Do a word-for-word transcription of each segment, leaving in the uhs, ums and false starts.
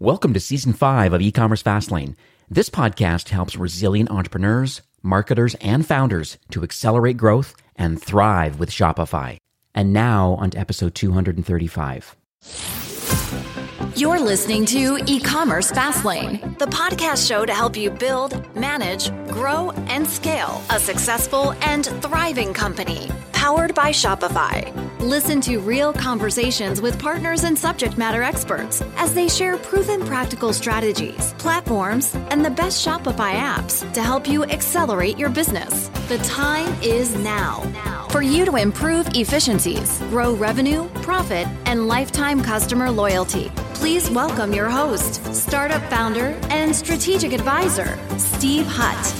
Welcome to Season five of E-Commerce Fastlane. This podcast helps resilient entrepreneurs, marketers, and founders to accelerate growth and thrive with Shopify. And now, on to episode two hundred thirty-five. You're listening to E-Commerce Fastlane, the podcast show to help you build, manage, grow, and scale a successful and thriving company, powered by Shopify. Listen to real conversations with partners and subject matter experts as they share proven practical strategies, platforms, and the best Shopify apps to help you accelerate your business. The time is now for you to improve efficiencies, grow revenue, profit, and lifetime customer loyalty. Please welcome your host, startup founder, and strategic advisor, Steve Hutt.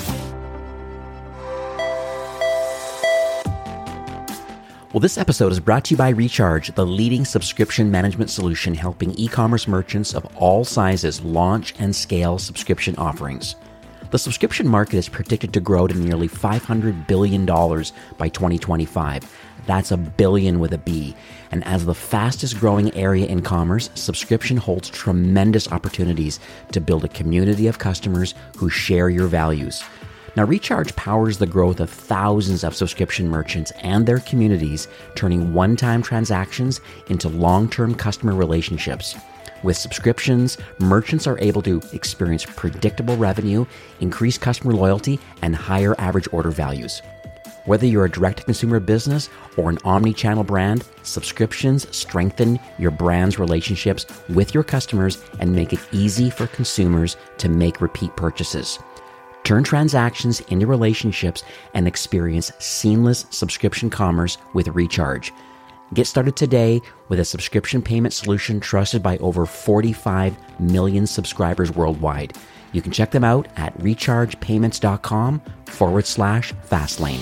Well, this episode is brought to you by Recharge, the leading subscription management solution helping e-commerce merchants of all sizes launch and scale subscription offerings. The subscription market is predicted to grow to nearly five hundred billion dollars by twenty twenty-five. That's a billion with a B. And as the fastest growing area in commerce, subscription holds tremendous opportunities to build a community of customers who share your values. Now, Recharge powers the growth of thousands of subscription merchants and their communities, turning one-time transactions into long-term customer relationships. With subscriptions, merchants are able to experience predictable revenue, increase customer loyalty, and higher average order values. Whether you're a direct-to-consumer business or an omni-channel brand, subscriptions strengthen your brand's relationships with your customers and make it easy for consumers to make repeat purchases. Turn transactions into relationships and experience seamless subscription commerce with Recharge. Get started today with a subscription payment solution trusted by over forty-five million subscribers worldwide. You can check them out at rechargepayments.com forward slash fastlane.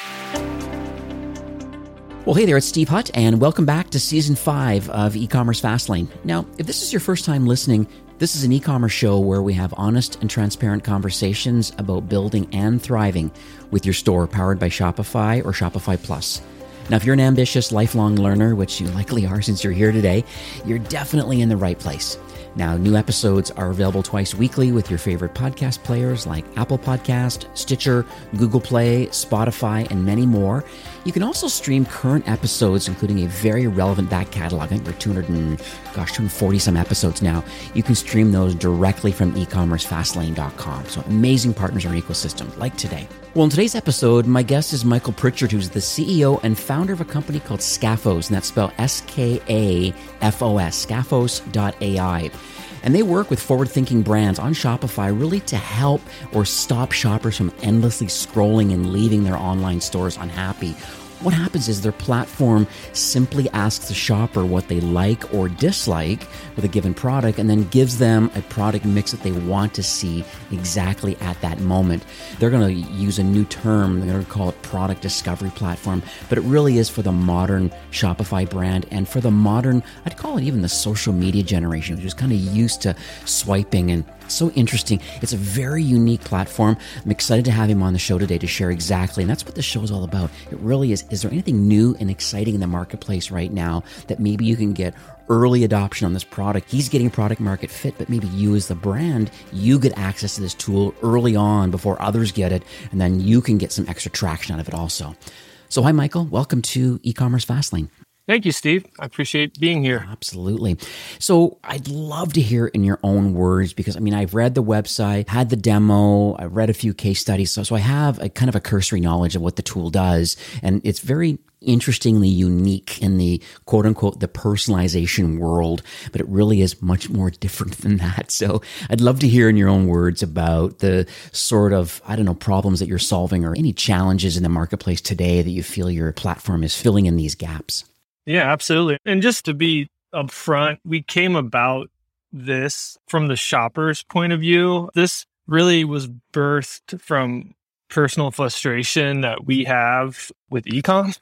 Well, hey there, it's Steve Hutt, and welcome back to Season five of E-Commerce Fastlane. Now, if this is your first time listening, this is an e-commerce show where we have honest and transparent conversations about building and thriving with your store powered by Shopify or Shopify Plus. Now, if you're an ambitious, lifelong learner, which you likely are since you're here today, you're definitely in the right place. Now, new episodes are available twice weekly with your favorite podcast players like Apple Podcast, Stitcher, Google Play, Spotify, and many more. You can also stream current episodes, including a very relevant back catalog. I think we're two hundred and, gosh, two hundred forty some episodes now. You can stream those directly from e commerce fastlane dot com. So amazing partners in our ecosystem, like today. Well, in today's episode, my guest is Michael Pritchard, who's the C E O and founder of a company called Skaphos, and that's spelled S K A F O S, skaphos dot A I. And they work with forward-thinking brands on Shopify really to help or stop shoppers from endlessly scrolling and leaving their online stores unhappy. What happens is their platform simply asks the shopper what they like or dislike with a given product and then gives them a product mix that they want to see exactly at that moment. They're going to use a new term. They're going to call it product discovery platform, but it really is for the modern Shopify brand and for the modern, I'd call it even the social media generation, which is kind of used to swiping and so interesting. It's a very unique platform. I'm excited to have him on the show today to share exactly, and that's what the show is all about. It really is. Is there anything new and exciting in the marketplace right now that maybe you can get early adoption on this product? He's getting product market fit, but maybe you as the brand, you get access to this tool early on before others get it, and then you can get some extra traction out of it also. So hi, Michael. Welcome to E-Commerce Fastlane. Thank you, Steve. I appreciate being here. Absolutely. So I'd love to hear in your own words, because I mean, I've read the website, had the demo, I read a few case studies. So, so I have a kind of a cursory knowledge of what the tool does. And it's very interestingly unique in the quote unquote, the personalization world, but it really is much more different than that. So I'd love to hear in your own words about the sort of, I don't know, problems that you're solving or any challenges in the marketplace today that you feel your platform is filling in these gaps. Yeah, absolutely. And just to be upfront, we came about this from the shopper's point of view. This really was birthed from personal frustration that we have with e-com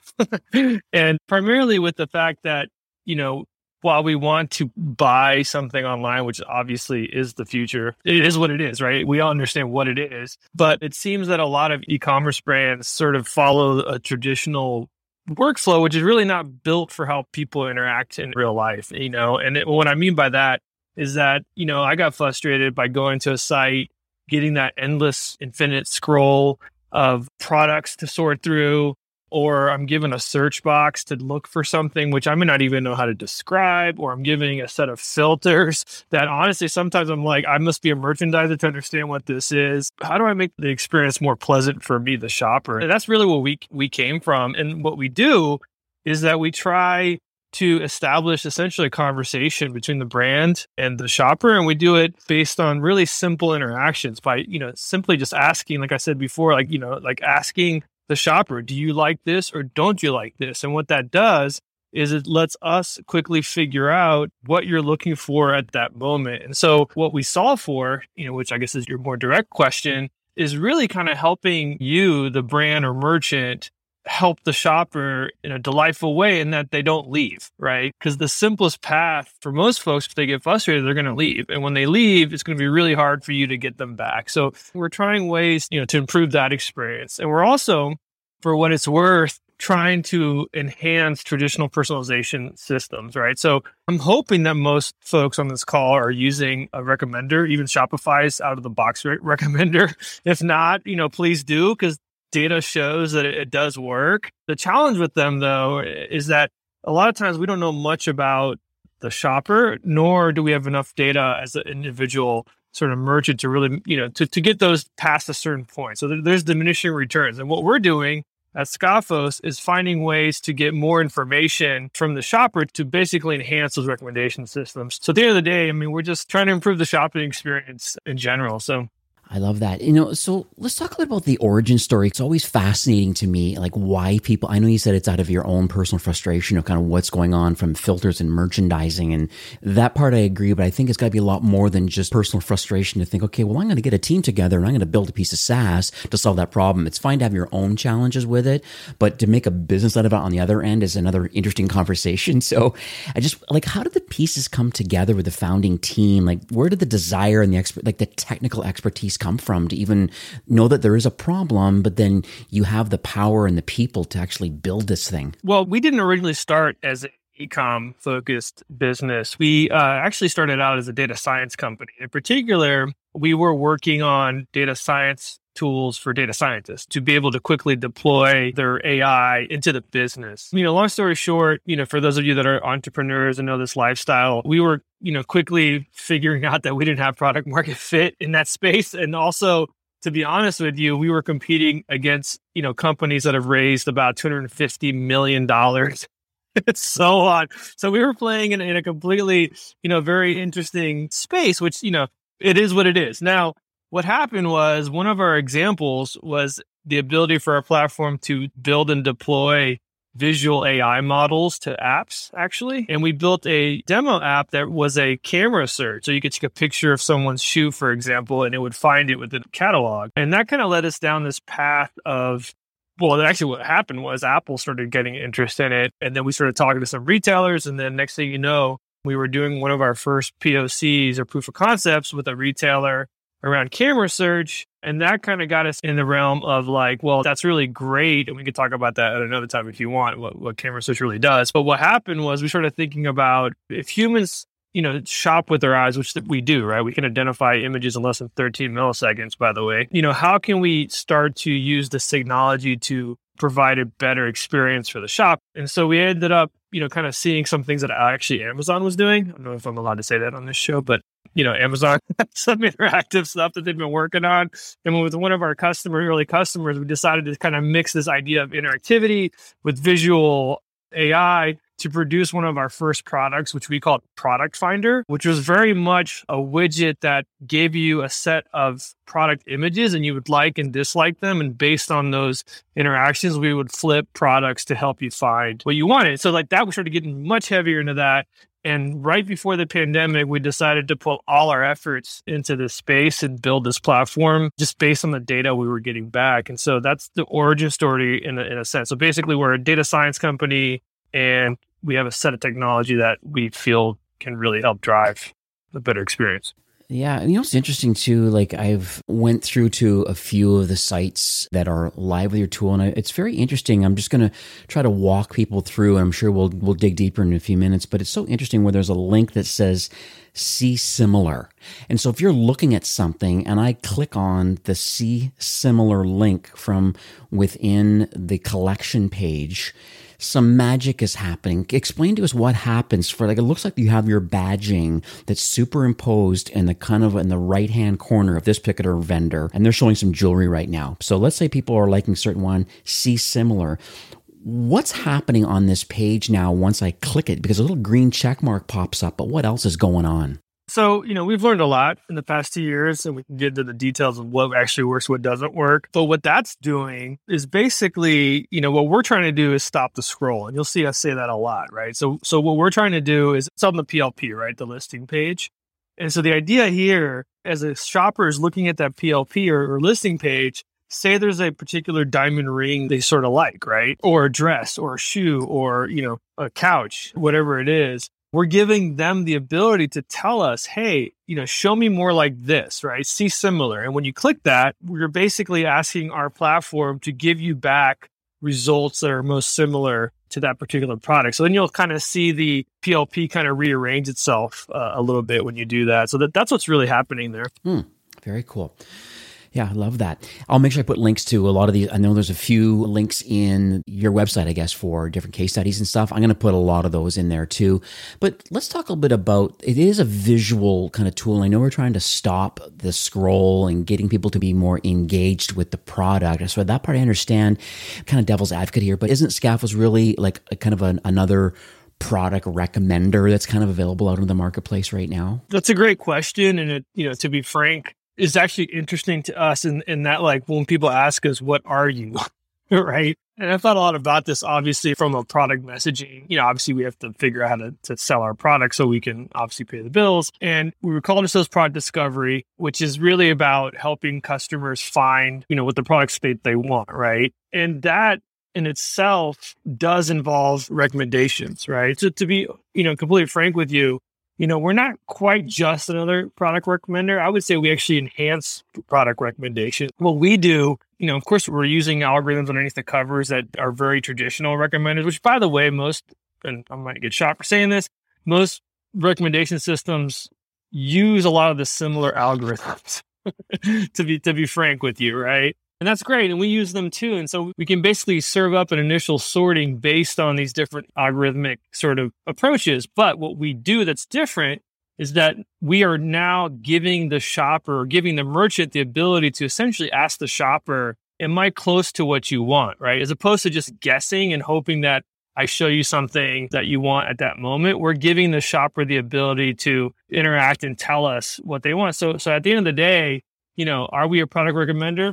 and primarily with the fact that, you know, while we want to buy something online, which obviously is the future, it is what it is, right? We all understand what it is, but it seems that a lot of e-commerce brands sort of follow a traditional workflow, which is really not built for how people interact in real life, you know? And it, what I mean by that is that, you know, I got frustrated by going to a site, getting that endless infinite scroll of products to sort through, or I'm given a search box to look for something, which I may not even know how to describe, or I'm giving a set of filters that honestly, sometimes I'm like, I must be a merchandiser to understand what this is. How do I make the experience more pleasant for me, the shopper? And that's really what we we came from. And what we do is that we try to establish essentially a conversation between the brand and the shopper. And we do it based on really simple interactions by, you know, simply just asking, like I said before, like, you know, like asking the shopper, do you like this or don't you like this? And what that does is it lets us quickly figure out what you're looking for at that moment. And so what we solve for, you know, which I guess is your more direct question, is really kind of helping you, the brand or merchant, help the shopper in a delightful way in that they don't leave, right? Because the simplest path for most folks, if they get frustrated, they're going to leave. And when they leave, it's going to be really hard for you to get them back. So we're trying ways, you know, to improve that experience. And we're also, for what it's worth, trying to enhance traditional personalization systems, right? So I'm hoping that most folks on this call are using a recommender, even Shopify's out of the box recommender. If not, you know, please do, because data shows that it, it does work. The challenge with them, though, is that a lot of times we don't know much about the shopper, nor do we have enough data as an individual sort of merchant to really, you know, to, to get those past a certain point. So there, there's diminishing returns. And what we're doing at Scoffos is finding ways to get more information from the shopper to basically enhance those recommendation systems. So at the end of the day, I mean, we're just trying to improve the shopping experience in general. So I love that. You know, so let's talk a little about the origin story. It's always fascinating to me, like why people, I know you said it's out of your own personal frustration of kind of what's going on from filters and merchandising. And that part I agree, but I think it's got to be a lot more than just personal frustration to think, okay, well, I'm going to get a team together and I'm going to build a piece of SaaS to solve that problem. It's fine to have your own challenges with it, but to make a business out of it on the other end is another interesting conversation. So I just like, how did the pieces come together with the founding team? Like, where did the desire and the expert, like the technical expertise come from to even know that there is a problem, but then you have the power and the people to actually build this thing? Well, we didn't originally start as an e-com focused business. We uh, actually started out as a data science company. In particular, we were working on data science tools for data scientists to be able to quickly deploy their A I into the business. You know, long story short, you know, for those of you that are entrepreneurs and know this lifestyle, we were, you know, quickly figuring out that we didn't have product market fit in that space. And also, to be honest with you, we were competing against, you know, companies that have raised about two hundred fifty million dollars. It's so on. So we were playing in, in a completely, you know, very interesting space, which, you know, it is what it is. Now, what happened was one of our examples was the ability for our platform to build and deploy visual A I models to apps, actually. And we built a demo app that was a camera search. So you could take a picture of someone's shoe, for example, and it would find it within the catalog. And that kind of led us down this path of, well, actually what happened was Apple started getting interest in it. And then we started talking to some retailers. And then next thing you know, we were doing one of our first P O Cs or proof of concepts with a retailer around camera search. And that kind of got us in the realm of like, well, that's really great. And we could talk about that at another time if you want, what, what camera search really does. But what happened was we started thinking about if humans, you know, shop with their eyes, which we do, right? We can identify images in less than thirteen milliseconds, by the way. You know, how can we start to use this technology to provide a better experience for the shop? And so we ended up, you know, kind of seeing some things that actually Amazon was doing. I don't know if I'm allowed to say that on this show, but you know, Amazon had some interactive stuff that they've been working on. And with one of our customers, early customers, we decided to kind of mix this idea of interactivity with visual A I to produce one of our first products, which we called Product Finder, which was very much a widget that gave you a set of product images and you would like and dislike them. And based on those interactions, we would flip products to help you find what you wanted. So like that, we started getting much heavier into that. And right before the pandemic, we decided to put all our efforts into this space and build this platform just based on the data we were getting back. And so that's the origin story in a, in a sense. So basically, we're a data science company and we have a set of technology that we feel can really help drive a better experience. Yeah, you know, it's interesting too. Like I've went through to a few of the sites that are live with your tool, and I, it's very interesting. I'm just going to try to walk people through, and I'm sure we'll we'll dig deeper in a few minutes. But it's so interesting where there's a link that says "See Similar," and so if you're looking at something, and I click on the "See Similar" link from within the collection page, some magic is happening. Explain to us what happens for, like, it looks like you have your badging that's superimposed in the kind of in the right hand corner of this particular vendor, and they're showing some jewelry right now. So let's say people are liking certain one, See Similar. What's happening on this page now once I click it? Because a little green check mark pops up, but what else is going on? So, you know, we've learned a lot in the past two years, and we can get into the details of what actually works, what doesn't work. But what that's doing is basically, you know, what we're trying to do is stop the scroll. And you'll see us say that a lot, right? So, so what we're trying to do is it's on the P L P, right? The listing page. And so the idea here, as a shopper is looking at that P L P or, or listing page, say there's a particular diamond ring they sort of like, right? Or a dress or a shoe or, you know, a couch, whatever it is. We're giving them the ability to tell us, hey, you know, show me more like this, right? See Similar. And when you click that, we're basically asking our platform to give you back results that are most similar to that particular product. So then you'll kind of see the P L P kind of rearrange itself uh, a little bit when you do that. So that, that's what's really happening there. Hmm. Very cool. Yeah, I love that. I'll make sure I put links to a lot of these. I know there's a few links in your website, I guess, for different case studies and stuff. I'm going to put a lot of those in there too. But let's talk a little bit about, it is a visual kind of tool. I know we're trying to stop the scroll and getting people to be more engaged with the product. So that part I understand, kind of devil's advocate here, but isn't Scaffolds really like a kind of an, another product recommender that's kind of available out in the marketplace right now? That's a great question. And it, you know, to be frank, is actually interesting to us in, in that, like, when people ask us, what are you? Right? And I've thought a lot about this, obviously, from a product messaging. You know, obviously, we have to figure out how to, to sell our product so we can obviously pay the bills. And we would call ourselves product discovery, which is really about helping customers find, you know, what the product state they want, right? And that in itself does involve recommendations, right? So to be, you know, completely frank with you, you know, we're not quite just another product recommender. I would say we actually enhance product recommendation. What we do, you know, of course, we're using algorithms underneath the covers that are very traditional recommenders, which, by the way, most, and I might get shot for saying this, most recommendation systems use a lot of the similar algorithms, to be to be frank with you, right? And that's great. And we use them too. And so we can basically serve up an initial sorting based on these different algorithmic sort of approaches. But what we do that's different is that we are now giving the shopper, or giving the merchant the ability to essentially ask the shopper, am I close to what you want, right? As opposed to just guessing and hoping that I show you something that you want at that moment. We're giving the shopper the ability to interact and tell us what they want. So, so at the end of the day, you know, are we a product recommender?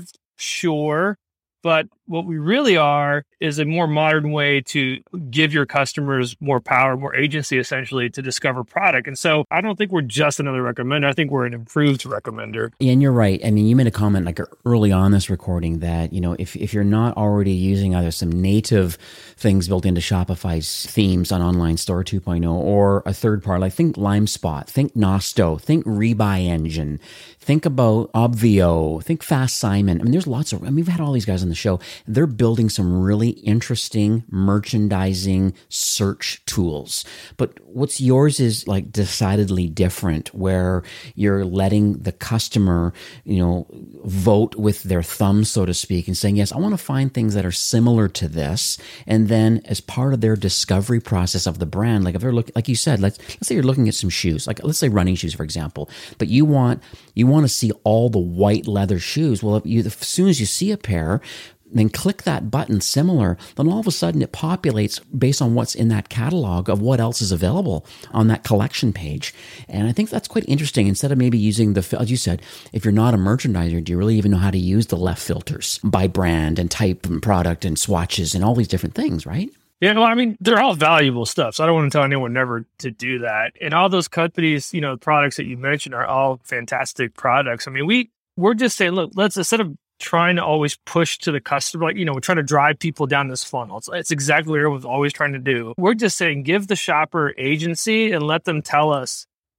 Sure. But what we really are is a more modern way to give your customers more power, more agency, essentially, to discover product. And so I don't think we're just another recommender. I think we're an improved recommender. Yeah, and you're right. I mean, you made a comment like early on this recording that, you know, if, if you're not already using either some native things built into Shopify's themes on Online Store two point oh or a third party, like think LimeSpot, think Nosto, think Rebuy Engine, think about Obvio, think Fast Simon. I mean, there's lots of, I mean, we've had all these guys on the show. They're building some really interesting merchandising search tools. But what's yours is like decidedly different, where you're letting the customer, you know, vote with their thumb, so to speak, and saying, yes, I want to find things that are similar to this. And then as part of their discovery process of the brand, like if they're looking, like you said, let's, let's say you're looking at some shoes, like let's say running shoes, for example, but you want, you want to see all the white leather shoes. Well, if you, as soon as you see a pair, then click that button similar, then all of a sudden it populates based on what's in that catalog of what else is available on that collection page. And I think that's quite interesting. Instead of maybe using the, as you said, if you're not a merchandiser, do you really even know how to use the left filters by brand and type and product and swatches and all these different things, right? Yeah, well, I mean, they're all valuable stuff. So I don't want to tell anyone never to do that. And all those companies, you know, products that you mentioned are all fantastic products. I mean, we, we're just saying, look, let's, instead of trying to always push to the customer, like, you know, we're trying to drive people down this funnel. It's, it's exactly what everyone's always trying to do. We're just saying, give the shopper agency and let them tell us,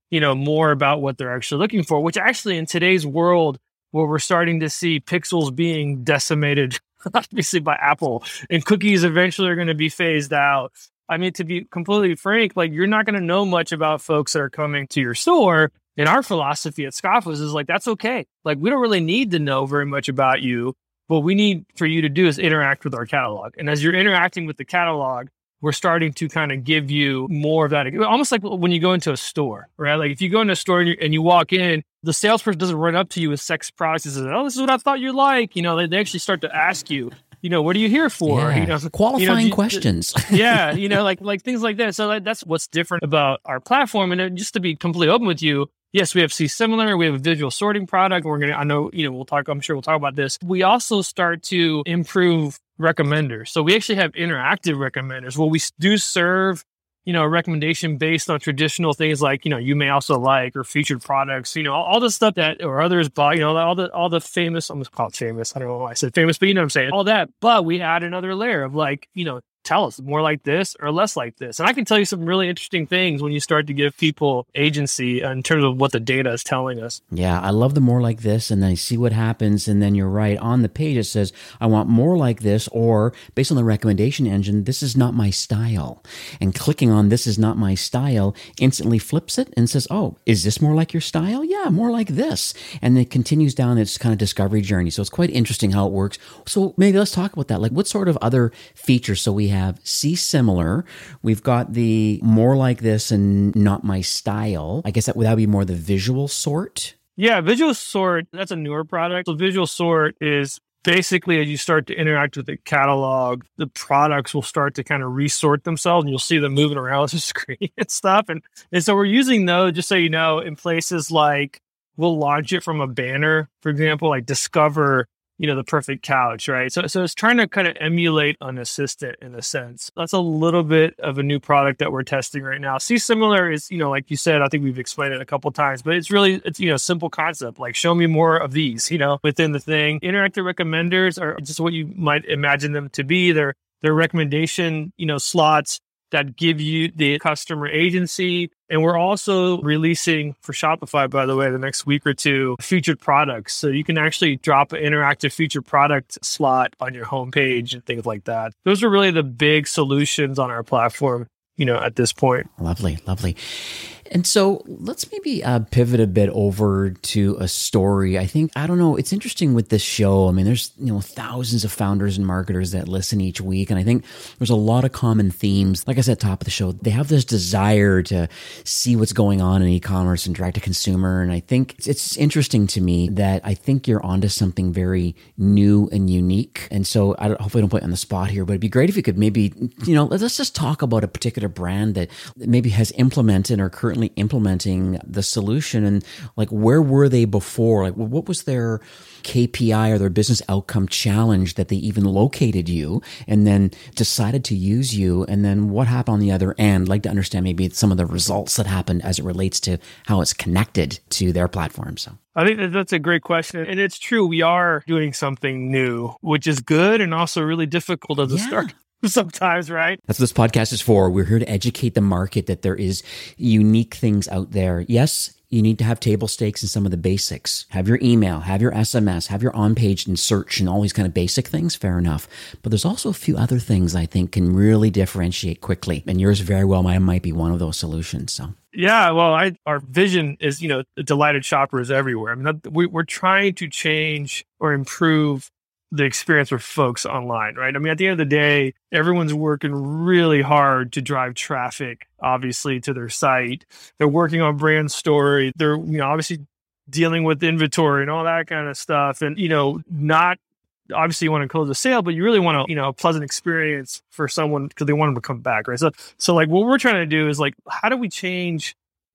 you know, more about what they're actually looking for, which actually in today's world where we're starting to see pixels being decimated, obviously by Apple, and cookies eventually are going to be phased out. I mean, to be completely frank, like you're not going to know much about folks that are coming to your store. And our philosophy at Scoffos is like, that's okay. Like we don't really need to know very much about you. What we need for you to do is interact with our catalog. And as you're interacting with the catalog, we're starting to kind of give you more of that. Almost like when you go into a store, right? Like if you go into a store and you, and you walk in, the salesperson doesn't run up to you with sex products and says, oh, this is what I thought you like. You know, they, they actually start to ask you, you know, what are you here for? Yeah. You know, qualifying you know, questions. yeah. You know, like, like things like that. So like, that's what's different about our platform. And then just to be completely open with you, yes, we have C Similar. We have a visual sorting product. We're going to, I know, you know, we'll talk, I'm sure we'll talk about this. We also start to improve recommenders. So we actually have interactive recommenders. Well, we do serve, you know, a recommendation based on traditional things like, you know, you may also like or featured products, you know, all, all the stuff that or others buy, you know, all the, all the famous, I'm just called famous. I don't know why I said famous, but you know what I'm saying, all that. But we add another layer of like, you know, tell us more like this or less like this. And I can tell you some really interesting things when you start to give people agency in terms of what the data is telling us. Yeah, I love the more like this, and then I see what happens. And then you're right. On the page, it says, I want more like this, or based on the recommendation engine, this is not my style. And clicking on this is not my style instantly flips it and says, oh, is this more like your style? Yeah, more like this. And it continues down its kind of discovery journey. So it's quite interesting how it works. So maybe let's talk about that. Like what sort of other features? So we have have C Similar. We've got the more like this and not my style. I guess that would that be more the visual sort? Yeah, visual sort, that's a newer product. So visual sort is basically as you start to interact with the catalog, the products will start to kind of resort themselves and you'll see them moving around the screen and stuff. And, and so we're using those, just so you know, in places like we'll launch it from a banner, for example, like Discover, you know, the perfect couch, right? So, so it's trying to kind of emulate an assistant in a sense. That's a little bit of a new product that we're testing right now. C Similar is, you know, like you said, I think we've explained it a couple of times, but it's really, it's, you know, simple concept, like show me more of these, you know, within the thing. Interactive recommenders are just what you might imagine them to be. They're, they're recommendation, you know, slots that give you the customer agency. And we're also releasing for Shopify, by the way, the next week or two, featured products. So you can actually drop an interactive featured product slot on your homepage and things like that. Those are really the big solutions on our platform, you know, at this point. Lovely, lovely. And so let's maybe uh, pivot a bit over to a story. I think, I don't know, it's interesting with this show. I mean, there's, you know, thousands of founders and marketers that listen each week. And I think there's a lot of common themes. Like I said, top of the show, they have this desire to see what's going on in e-commerce and direct to consumer. And I think it's, it's interesting to me that I think you're onto something very new and unique. And so I don't, hopefully I don't put you on the spot here, but it'd be great if you could maybe, you know, let's just talk about a particular brand that maybe has implemented or currently implementing the solution, and like where were they before? Like what was their K P I or their business outcome challenge that they even located you and then decided to use you? And then what happened on the other end? I'd like to understand maybe some of the results that happened as it relates to how it's connected to their platform. So I think that that's a great question. And it's true, we are doing something new, which is good and also really difficult as a yeah. start. Sometimes, right? That's what this podcast is for. We're here to educate the market that there is unique things out there. Yes, you need to have table stakes in some of the basics. Have your email, have your S M S, have your on-page and search and all these kind of basic things. Fair enough. But there's also a few other things I think can really differentiate quickly. And yours very well might, might be one of those solutions. So. Yeah, well, I, our vision is, you know, delighted shoppers everywhere. I mean, we, we're trying to change or improve the experience for folks online, right? I mean, at the end of the day, everyone's working really hard to drive traffic, obviously, to their site. They're working on brand story. They're, you know, obviously dealing with inventory and all that kind of stuff. And, you know, not obviously you want to close a sale, but you really want to, you know, a pleasant experience for someone because they want them to come back, right? So, so like what we're trying to do is like, how do we change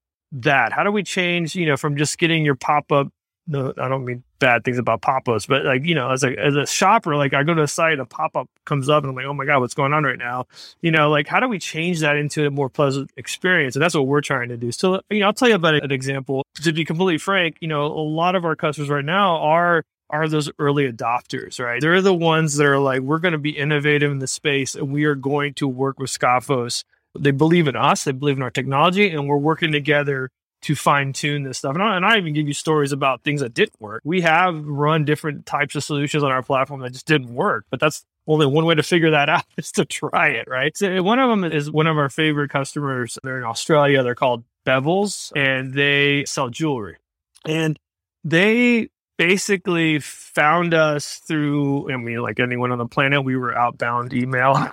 that? How do we change, you know, from just getting your pop-up? No, I don't mean bad things about pop-ups, but like, you know, as a as a shopper, like I go to a site, a pop-up comes up and I'm like, oh my God, what's going on right now? You know, like how do we change that into a more pleasant experience? And that's what we're trying to do. So, you know, I'll tell you about an example. To be completely frank, you know, a lot of our customers right now are are those early adopters, right? They're the ones that are like, we're going to be innovative in the space and we are going to work with Scoffos. They believe in us, they believe in our technology, and we're working together to fine tune this stuff. And I, and I even give you stories about things that didn't work. We have run different types of solutions on our platform that just didn't work, but that's only one way to figure that out is to try it, right? So one of them is one of our favorite customers. They're in Australia. They're called Bevels, and they sell jewelry. And they basically found us through, I mean, like anyone on the planet, we were outbound email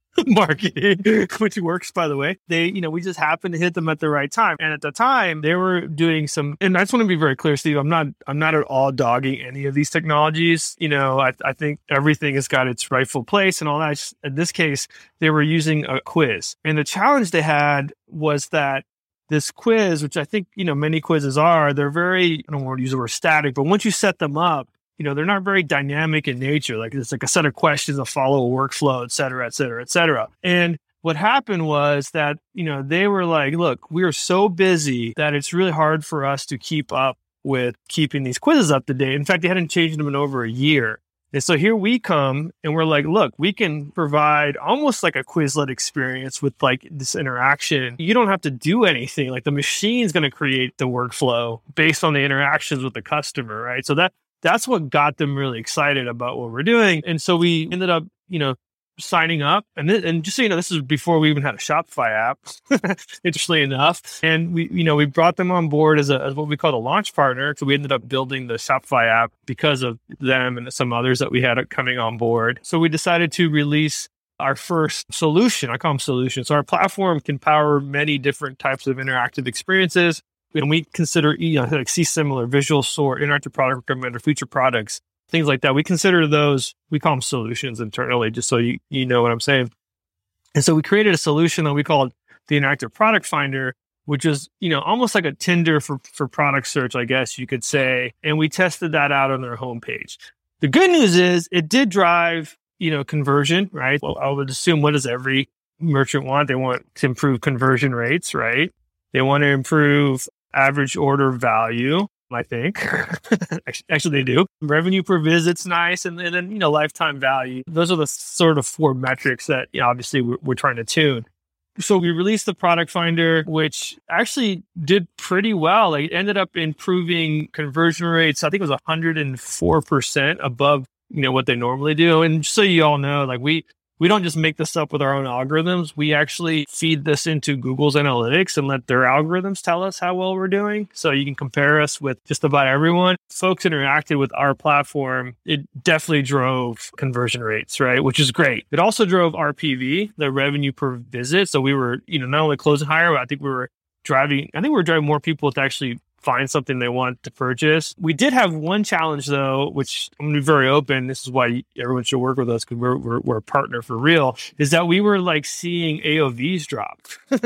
marketing, which works, by the way. They, you know, we just happened to hit them at the right time. And at the time, they were doing some, and I just want to be very clear, Steve, I'm not, I'm not at all dogging any of these technologies. You know, I, I think everything has got its rightful place and all that. Just, in this case, they were using a quiz. And the challenge they had was that this quiz, which I think, you know, many quizzes are, they're very, I don't want to use the word static, but once you set them up, you know, they're not very dynamic in nature. Like it's like a set of questions that follow a workflow, et cetera, et cetera, et cetera. And what happened was that, you know, they were like, look, we are so busy that it's really hard for us to keep up with keeping these quizzes up to date. In fact, they hadn't changed them in over a year. And so here we come and we're like, look, we can provide almost like a Quizlet experience with like this interaction. You don't have to do anything. Like the machine's going to create the workflow based on the interactions with the customer, right? So that that's what got them really excited about what we're doing. And so we ended up, you know, signing up. And th- and just so you know, this is before we even had a Shopify app, interestingly enough. And we, you know, we brought them on board as, a, as what we call a launch partner. So we ended up building the Shopify app because of them and some others that we had coming on board. So we decided to release our first solution. I call them solutions. So our platform can power many different types of interactive experiences. And we consider, you know, like see similar visual sort, interactive product recommender, feature products, things like that. We consider those, we call them solutions internally, just so you, you know what I'm saying. And so we created a solution that we called the Interactive Product Finder, which is, you know, almost like a Tinder for, for product search, I guess you could say. And we tested that out on their homepage. The good news is it did drive, you know, conversion, right? Well, I would assume, what does every merchant want? They want to improve conversion rates, right? They want to improve average order value, I think. Actually, they do. Revenue per visit's nice. And, and then, you know, lifetime value. Those are the sort of four metrics that, you know, obviously we're, we're trying to tune. So we released the Product Finder, which actually did pretty well. Like, it ended up improving conversion rates. I think it was one hundred four percent above, you know, what they normally do. And just so you all know, like we, we don't just make this up with our own algorithms. We actually feed this into Google's analytics and let their algorithms tell us how well we're doing. So you can compare us with just about everyone. Folks interacted with our platform. It definitely drove conversion rates, right? Which is great. It also drove R P V, the revenue per visit. So we were, you know, not only closing higher, but I think we were driving, I think we were driving more people to actually find something they want to purchase. We did have one challenge though, which I'm going to be very open. This is why everyone should work with us, because we're, we're we're a partner for real. Is that we were like seeing A O Vs drop,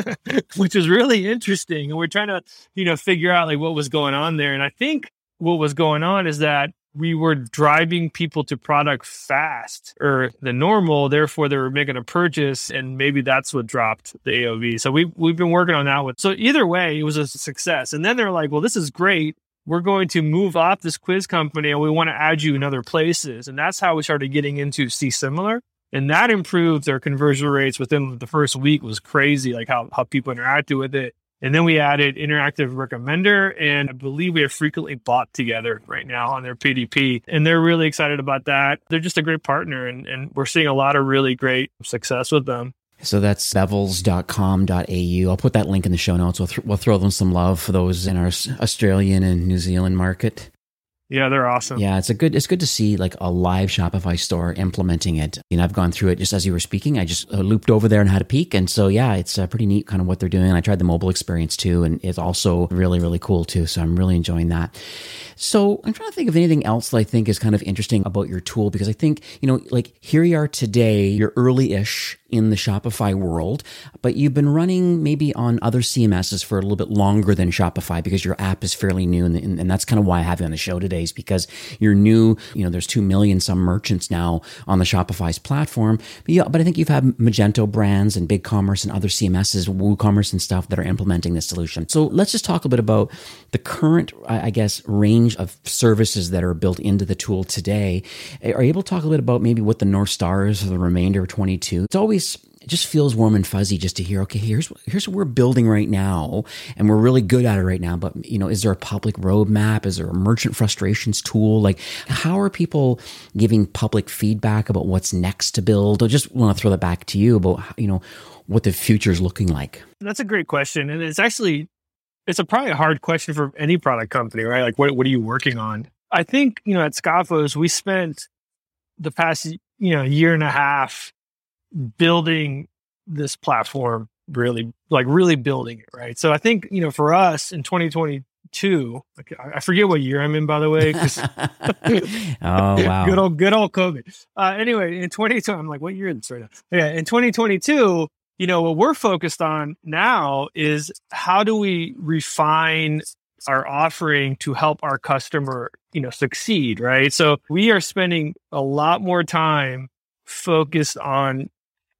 which is really interesting, and we're trying to you know figure out like what was going on there. And I think what was going on is that we were driving people to product fast or than normal. Therefore, they were making a purchase, and maybe that's what dropped the A O V. So we've, we've been working on that one. So either way, it was a success. And then they're like, well, this is great. We're going to move off this quiz company and we want to add you in other places. And that's how we started getting into See Similar. And that improved their conversion rates within the first week. Was crazy, like how, how people interacted with it. And then we added Interactive Recommender, and I believe we have Frequently Bought together right now on their P D P. And they're really excited about that. They're just a great partner, and, and we're seeing a lot of really great success with them. So that's bevels dot com dot a u. I'll put that link in the show notes. We'll, th- we'll throw them some love for those in our Australian and New Zealand market. Yeah, they're awesome. Yeah, it's a good. It's good to see like a live Shopify store implementing it. And I've gone through it just as you were speaking. I just uh, looped over there and had a peek. And so yeah, it's uh, pretty neat, kind of what they're doing. I tried the mobile experience too, and it's also really really cool too. So I'm really enjoying that. So I'm trying to think of anything else that I think is kind of interesting about your tool, because I think you know, like here you are today, you're early-ish in the Shopify world, but you've been running maybe on other C M Ss for a little bit longer than Shopify because your app is fairly new. And, and, and that's kind of why I have you on the show today, is because you're new. You know, there's two million some merchants now on the Shopify's platform. But, yeah, but I think you've had Magento brands and BigCommerce and other C M Ss, WooCommerce and stuff that are implementing this solution. So let's just talk a bit about the current, I guess, range of services that are built into the tool today. Are you able to talk a bit about maybe what the North Star is for the remainder of twenty-two? It's always it just feels warm and fuzzy just to hear, okay, here's here's what we're building right now, and we're really good at it right now. But, you know, is there a public roadmap? Is there a merchant frustrations tool? Like, how are people giving public feedback about what's next to build? I just want to throw that back to you about, you know, what the future is looking like. That's a great question. And it's actually, it's a probably a hard question for any product company, right? Like, what what are you working on? I think, you know, at Scoffos, we spent the past, you know, year and a half building this platform, really, like really building it, right? So I think, you know, for us in twenty twenty-two, like, I forget what year I'm in, by the way. Oh, wow. Good old, good old COVID. Uh, anyway, in twenty-two, I'm like, what year is this right now? Yeah, in twenty twenty-two, you know, what we're focused on now is how do we refine our offering to help our customer, you know, succeed, right? So we are spending a lot more time focused on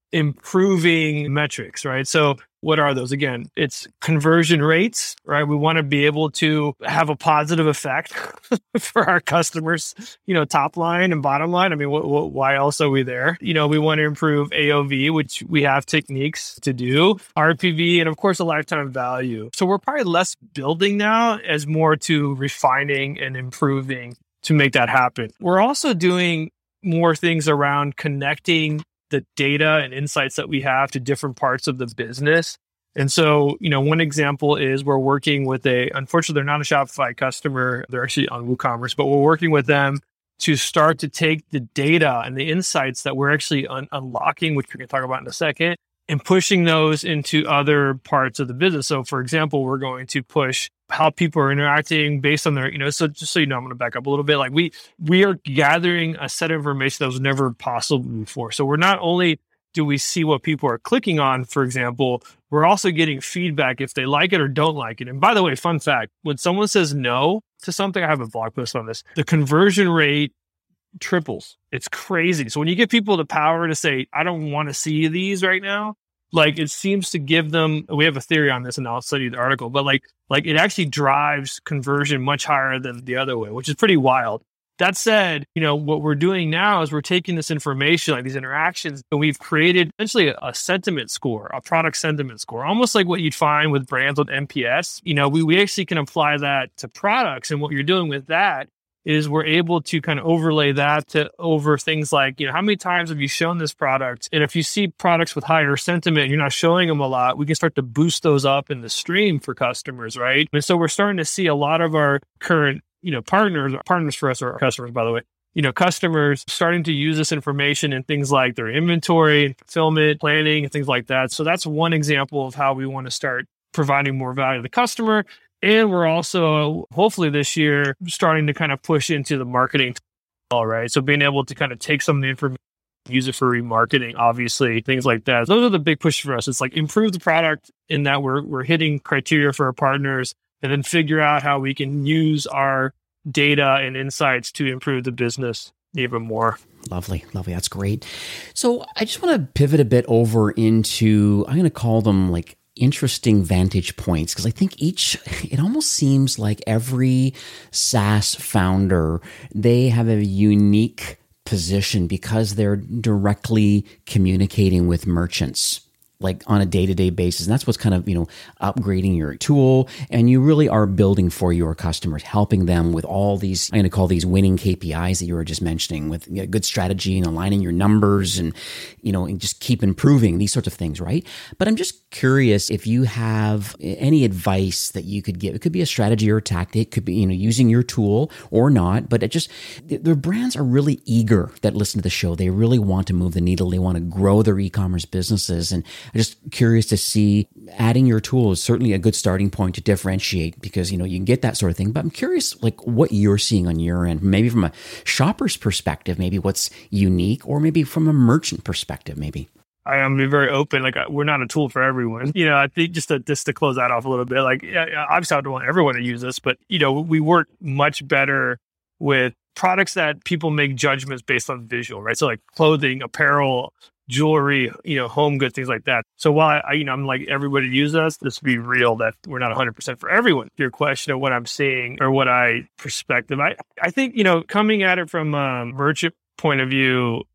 improving metrics, right? So what are those? Again, it's conversion rates, right? We want to be able to have a positive effect for our customers, you know, top line and bottom line. I mean, wh- wh- why else are we there? You know, we want to improve A O V, which we have techniques to do, R P V, and of course, a lifetime value. So we're probably less building now as more to refining and improving to make that happen. We're also doing more things around connecting the data and insights that we have to different parts of the business. And so, you know, one example is we're working with a, unfortunately, they're not a Shopify customer. They're actually on WooCommerce, but we're working with them to start to take the data and the insights that we're actually un- unlocking, which we're going to talk about in a second, and pushing those into other parts of the business. So, for example, we're going to push how people are interacting based on their, you know, so just so you know, I'm going to back up a little bit. Like we, we are gathering a set of information that was never possible before. So we're not only do we see what people are clicking on, for example, we're also getting feedback if they like it or don't like it. And by the way, fun fact, when someone says no to something, I have a blog post on this, the conversion rate triples. It's crazy. So when you give people the power to say, I don't want to see these right now, like it seems to give them, we have a theory on this and I'll study the article, but like, like it actually drives conversion much higher than the other way, which is pretty wild. That said, you know, what we're doing now is we're taking this information, like these interactions, and we've created essentially a, a sentiment score, a product sentiment score, almost like what you'd find with brands with N P S. You know, we, we actually can apply that to products. And what you're doing with that is we're able to kind of overlay that to over things like, you know, how many times have you shown this product? And if you see products with higher sentiment, and you're not showing them a lot, we can start to boost those up in the stream for customers, right? And so we're starting to see a lot of our current, you know, partners, partners for us are our customers, by the way, you know, customers starting to use this information in things like their inventory and fulfillment planning and things like that. So that's one example of how we want to start providing more value to the customer. And we're also, hopefully this year, starting to kind of push into the marketing. All right. So being able to kind of take some of the information, use it for remarketing, obviously, things like that. Those are the big push for us. It's like improve the product in that we're we're hitting criteria for our partners, and then figure out how we can use our data and insights to improve the business even more. Lovely, lovely. That's great. So I just want to pivot a bit over into, I'm going to call them like interesting vantage points, because I think each, it almost seems like every SaaS founder, they have a unique position because they're directly communicating with merchants, like on a day-to-day basis. And that's what's kind of, you know, upgrading your tool. And you really are building for your customers, helping them with all these, I'm going to call these winning K P Is that you were just mentioning, with, you know, good strategy and aligning your numbers and, you know, and just keep improving these sorts of things, right? But I'm just curious if you have any advice that you could give. It could be a strategy or a tactic. It could be, you know, using your tool or not, but it just, their brands are really eager that listen to the show. They really want to move the needle. They want to grow their e-commerce businesses. And I'm just curious to see, adding your tool is certainly a good starting point to differentiate, because, you know, you can get that sort of thing. But I'm curious, like, what you're seeing on your end, maybe from a shopper's perspective, maybe what's unique, or maybe from a merchant perspective, maybe. I am very open. Like, we're not a tool for everyone. You know, I think just to, just to close that off a little bit, like, yeah, obviously I don't want everyone to use this, but, you know, we work much better with products that people make judgments based on visual, right? So like clothing, apparel, jewelry, you know, home goods, things like that. So while I, you know, I'm like, everybody use us, let's be real that we're not one hundred percent for everyone. Your question of what I'm seeing or what I perspective, I, I think, you know, coming at it from a merchant point of view,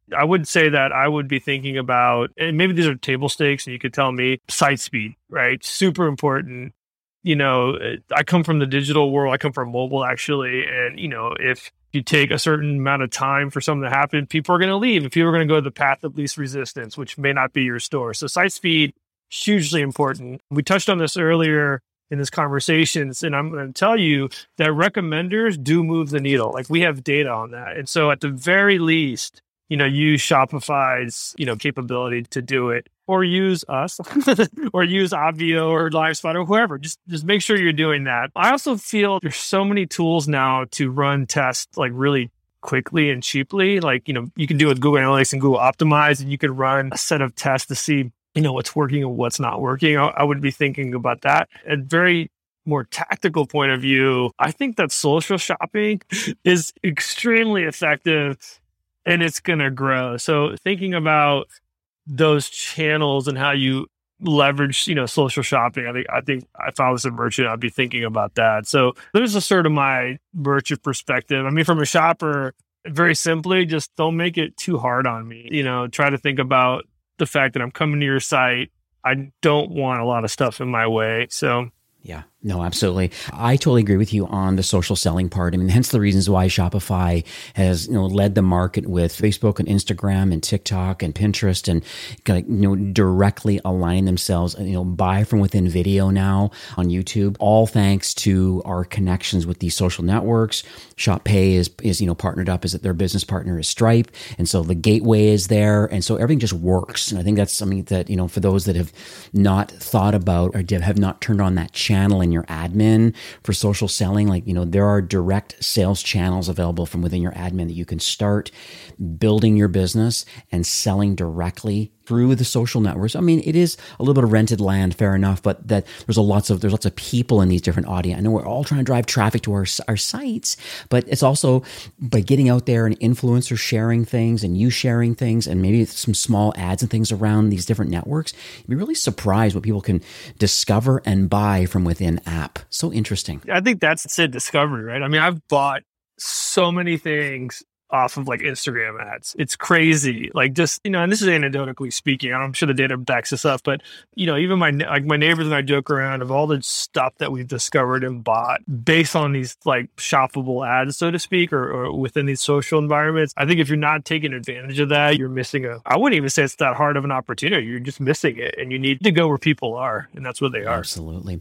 I would say that I would be thinking about, and maybe these are table stakes and you could tell me, site speed, right? Super important. You know, I come from the digital world. I come from mobile actually. And, you know, if you take a certain amount of time for something to happen, people are going to leave and people are going to go to the path of least resistance, which may not be your store. So site speed, hugely important. We touched on this earlier in this conversation, and I'm going to tell you that recommenders do move the needle. Like we have data on that. And so at the very least, you know, use Shopify's, you know, capability to do it, or use us or use Obvio or LiveSpot or whoever. Just, just make sure you're doing that. I also feel there's so many tools now to run tests like really quickly and cheaply. Like, you know, you can do it with Google Analytics and Google Optimize, and you can run a set of tests to see, you know, what's working and what's not working. I, I would be thinking about that. At very more tactical point of view, I think that social shopping is extremely effective and it's going to grow. So thinking about those channels and how you leverage, you know, social shopping, I think, I think if I was a merchant, I'd be thinking about that. So there's a sort of my merchant perspective. I mean, from a shopper, very simply, just don't make it too hard on me. You know, try to think about the fact that I'm coming to your site. I don't want a lot of stuff in my way. So yeah, no, absolutely. I totally agree with you on the social selling part. I mean, hence the reasons why Shopify has, you know, led the market with Facebook and Instagram and TikTok and Pinterest, and kind of, you know, directly aligning themselves, you know, buy from within video now on YouTube, all thanks to our connections with these social networks. ShopPay is, is, you know, partnered up, is that their business partner is Stripe. And so the gateway is there. And so everything just works. And I think that's something that, you know, for those that have not thought about or have not turned on that channel in your admin for social selling, like, you know, there are direct sales channels available from within your admin that you can start building your business and selling directly through the social networks. I mean, it is a little bit of rented land, fair enough, but that there's a lots of there's lots of people in these different audience. I know we're all trying to drive traffic to our our sites, but it's also by getting out there and influencers sharing things and you sharing things and maybe some small ads and things around these different networks. You'd be really surprised what people can discover and buy from within app. So interesting. I think that's it, discovery, right? I mean, I've bought so many things off of like Instagram ads. It's crazy. Like just, you know, and this is anecdotally speaking, I'm sure the data backs this up, but you know, even my, like my neighbors and I joke around of all the stuff that we've discovered and bought based on these like shoppable ads, so to speak, or, or within these social environments. I think if you're not taking advantage of that, you're missing a, I wouldn't even say it's that hard of an opportunity. You're just missing it, and you need to go where people are, and that's where they are. Absolutely.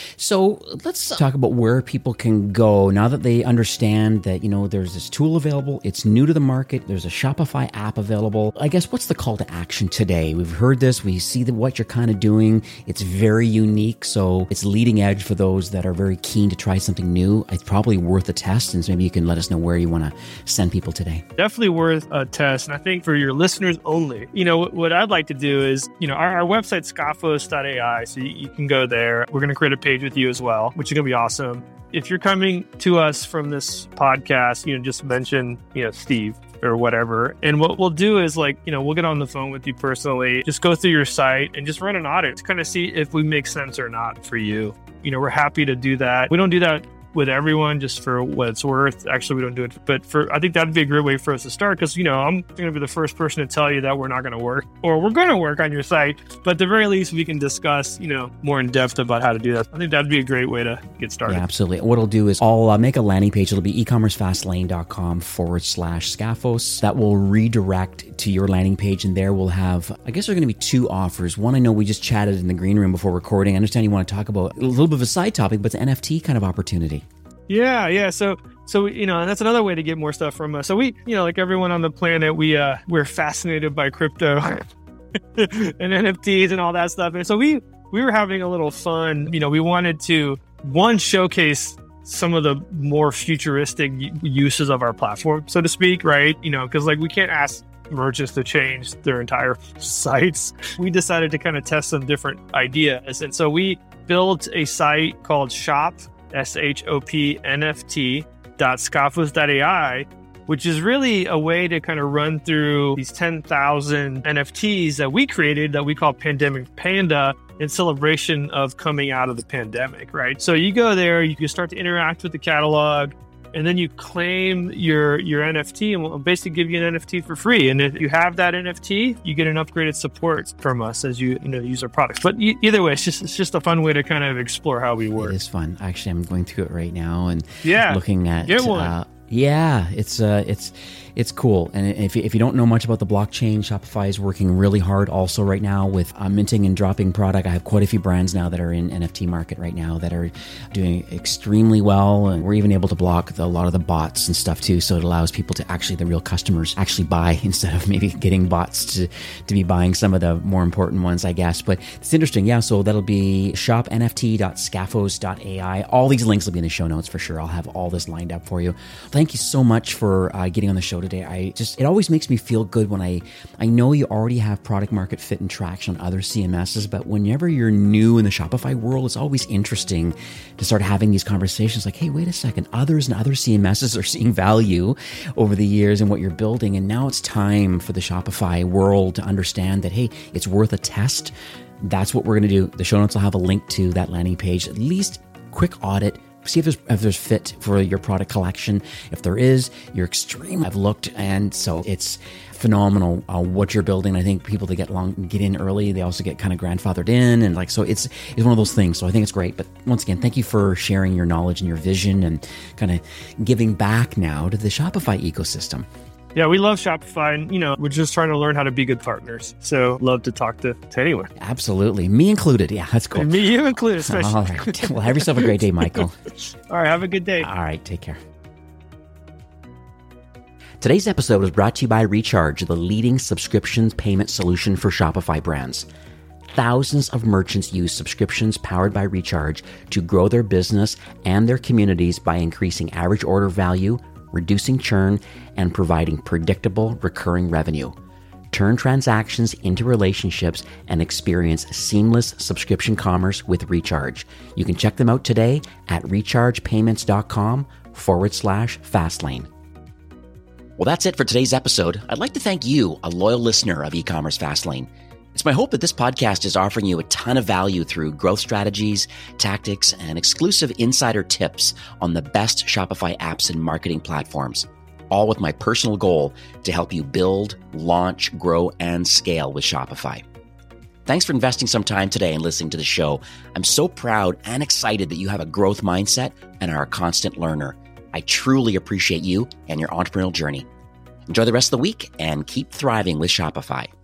So let's talk about where people can go now that they understand that, you know, there's this tool available. It's new to the market. There's a Shopify app available. I guess what's the call to action today? We've heard this. We see that what you're kind of doing. It's very unique. So it's leading edge for those that are very keen to try something new. It's probably worth a test. And so maybe you can let us know where you want to send people today. Definitely worth a test. And I think for your listeners only, you know, what I'd like to do is, you know, our, our website, scaffos dot A I. So you, you can go there. We're going to create a page with you as well, which is going to be awesome. If you're coming to us from this podcast, you know, just mention, you know, Steve or whatever. And what we'll do is like, you know, we'll get on the phone with you personally, just go through your site and just run an audit to kind of see if we make sense or not for you. You know, we're happy to do that. We don't do that with everyone just for what it's worth. Actually, we don't do it. But for I think that'd be a great way for us to start because, you know, I'm going to be the first person to tell you that we're not going to work or we're going to work on your site. But at the very least, we can discuss, you know, more in depth about how to do that. I think that'd be a great way to get started. Yeah, absolutely. What I'll do is I'll uh, make a landing page. It'll be ecommercefastlane.com forward slash Scaffos. That will redirect to your landing page. And there we'll have, I guess there are going to be two offers. One, I know we just chatted in the green room before recording. I understand you want to talk about a little bit of a side topic, but it's an N F T kind of opportunity. Yeah, yeah. So, so you know, and that's another way to get more stuff from us. So we, you know, like everyone on the planet, we uh, we're fascinated by crypto and N F Ts and all that stuff. And so we we were having a little fun. You know, we wanted to one showcase some of the more futuristic uses of our platform, so to speak, right? You know, because like we can't ask merchants to change their entire sites. We decided to kind of test some different ideas, and so we built a site called Shop. S H O P N F T dot scaffos dot A I, which is really a way to kind of run through these ten thousand N F Ts that we created that we call Pandemic Panda in celebration of coming out of the pandemic, right? So you go there, you can start to interact with the catalog. and then you claim your your N F T, and we'll basically give you an N F T for free. And if you have that N F T, you get an upgraded support from us as you you know use our products. But e- either way, it's just it's just a fun way to kind of explore how we work. It is fun. Actually, I'm going through it right now and yeah, looking at get one. Uh, yeah, it's uh, it's it's cool. And if you, if you don't know much about the blockchain, Shopify is working really hard also right now with uh, minting and dropping product. I have quite a few brands now that are in N F T market right now that are doing extremely well. And we're even able to block the, a lot of the bots and stuff too. So it allows people to actually, the real customers actually buy instead of maybe getting bots to, to be buying some of the more important ones, I guess. But it's interesting. Yeah. So that'll be shop N F T dot scaffos dot A I. All these links will be in the show notes for sure. I'll have all this lined up for you. Thank you so much for uh, getting on the show today. I just, it always makes me feel good when I, I know you already have product market fit and traction on other C M Ss, but whenever you're new in the Shopify world, it's always interesting to start having these conversations like, hey, wait a second, others and other C M Ss are seeing value over the years in what you're building. And now it's time for the Shopify world to understand that, hey, it's worth a test. That's what we're going to do. The show notes will have a link to that landing page, at least quick audit. See if there's, if there's fit for your product collection. If there is, you're extreme. I've looked, and so it's phenomenal uh, what you're building. I think people that get long get in early, they also get kind of grandfathered in, and like so, it's it's one of those things. So I think it's great. But once again, thank you for sharing your knowledge and your vision, and kind of giving back now to the Shopify ecosystem. Yeah, we love Shopify, and you know, we're just trying to learn how to be good partners. So love to talk to, to anyone. Absolutely. Me included. Yeah, that's cool. And me, you included, especially. All right. Well, have yourself a great day, Michael. All right, have a good day. All right, take care. Today's episode was brought to you by Recharge, the leading subscriptions payment solution for Shopify brands. Thousands of merchants use subscriptions powered by Recharge to grow their business and their communities by increasing average order value, reducing churn, and providing predictable recurring revenue. Turn transactions into relationships and experience seamless subscription commerce with Recharge. You can check them out today at rechargepayments.com forward slash fastlane. Well, that's it for today's episode. I'd like to thank you, a loyal listener of E-commerce Fastlane. It's my hope that this podcast is offering you a ton of value through growth strategies, tactics, and exclusive insider tips on the best Shopify apps and marketing platforms, all with my personal goal to help you build, launch, grow, and scale with Shopify. Thanks for investing some time today and listening to the show. I'm so proud and excited that you have a growth mindset and are a constant learner. I truly appreciate you and your entrepreneurial journey. Enjoy the rest of the week and keep thriving with Shopify.